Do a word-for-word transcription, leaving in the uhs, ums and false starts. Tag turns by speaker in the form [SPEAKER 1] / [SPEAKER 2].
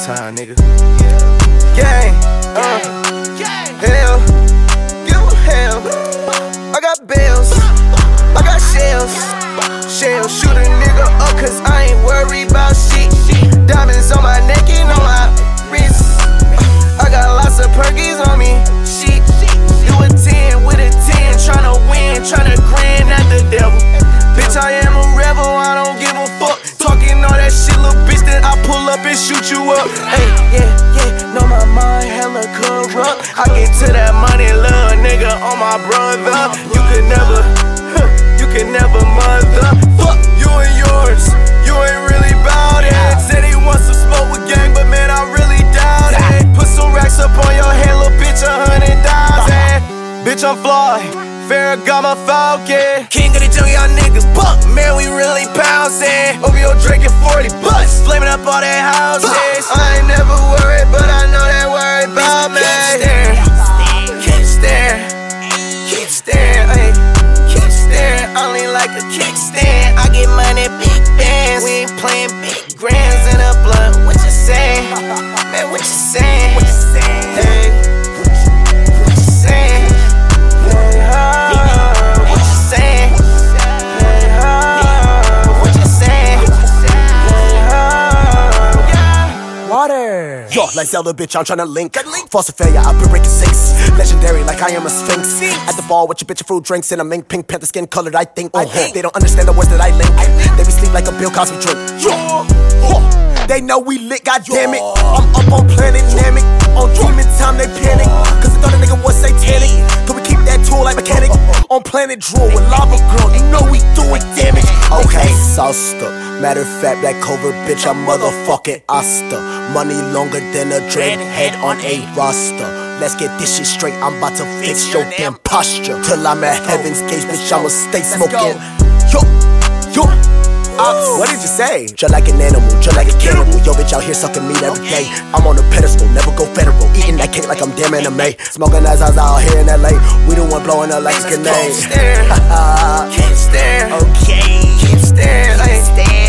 [SPEAKER 1] time, nigga. Gang, uh, hell, give 'em hell. I got bills, I got shells. Shells, shoot a nigga up, cause I ain't worried about shit. Diamonds on my neck and on my wrist. I got lots of perkies on me. Shit, do a ten with a ten, tryna win, tryna grand at the devil. Bitch, I am a rebel, I don't give a fuck. Talking all that shit, little bitch, then I pull up and shoot you up. Hey, yeah, yeah, know my mind hella corrupt. I get to that money, little nigga, on my brother. You could never, huh, you could never mother. Fuck you and yours, you ain't really bout it. Said he wants to smoke with gang, but man, I really doubt it. Put some racks up on your head, little bitch, a hundred thousand. Bitch, I'm fly. Ferragamo Falcon, king of the jungle, y'all niggas buck. Man, we really bouncing. O V O drinking forty bucks, flaming up all that houses. I ain't never worried, but I know that worry about me. Keep staring, keep staring, keep staring, ay. Keep staring, only like a kickstand. I get money, big bands. We ain't playing big grands in a blunt. What you saying? Man, what you saying? What you saying? Hey, what you saying?
[SPEAKER 2] Yo, like Zelda, bitch, I'm tryna link. False failure, I've been breaking sinks. Legendary, like I am a sphinx. At the ball with your bitch, fruit drinks in a mink, pink panther skin colored. I think. Uh -huh. They don't understand the words that I link. They be sleep like a Bill Cosby drink. Yo, huh. They know we lit, goddamn it. I'm up on Planet Namek. On demon time, they panic. Cause they thought a nigga was satanic. Could we keep that tool like mechanic? On Planet Drool with Lava Girl, you know we doing damage. Okay, sauced up. Matter of fact, that covert bitch, I'm motherfucking Asta. Money longer than a dreadhead on a roster. Let's get this shit straight, I'm about to fix your damn posture. Till I'm at heaven's gates, bitch, I'ma stay smoking. Yo, yo, uh, what did you say? Just like an animal, just like a cannibal. Yo, bitch out here sucking meat every day. I'm on a pedestal, never go federal. Eating that cake like I'm damn anime. Smoking as I was out here in L A. We the one blowing up like a grenade.
[SPEAKER 1] Keep staring, keep staring, okay. Keep staring, keep staring.